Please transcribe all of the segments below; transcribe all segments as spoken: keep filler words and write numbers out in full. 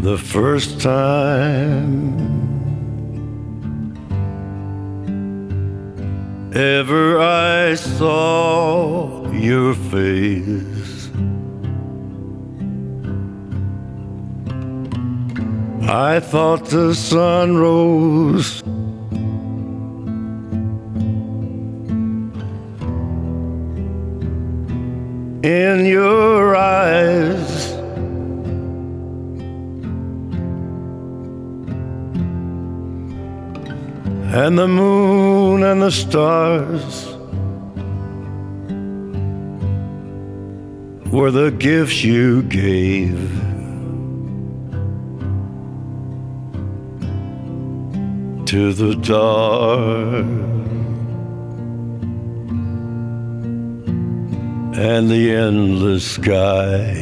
the first time ever I saw your face, I thought the sun rose in your eyes, and the moon and the stars were the gifts you gave. To the dark and the endless sky,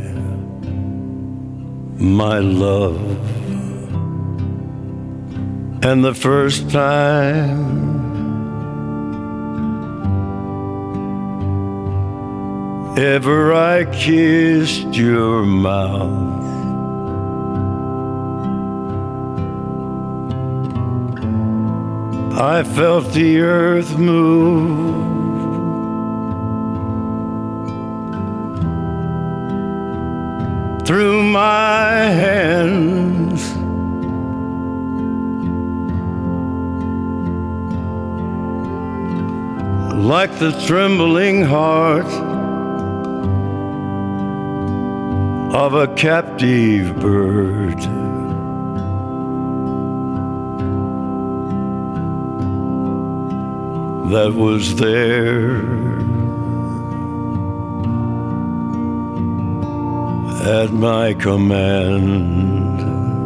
my love. And the first time ever I kissed your mouth, I felt the earth move through my hands, like the trembling heart of a captive bird. That was there at my command.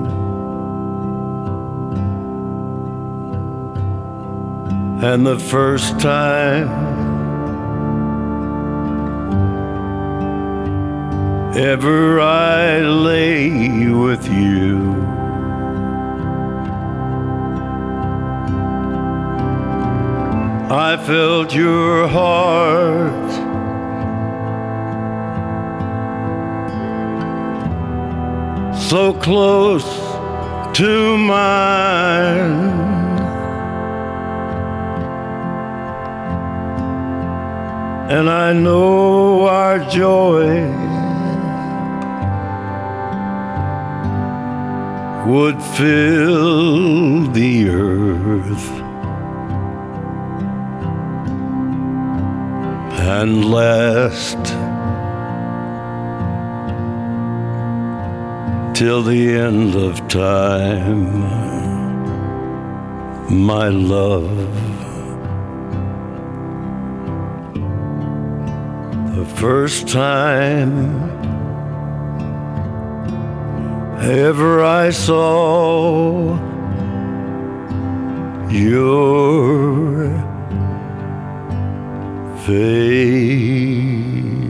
And the first time ever I lay with you, I felt your heart so close to mine, and I know our joy would fill the earth and last till the end of time, my love. The first time ever I saw your face.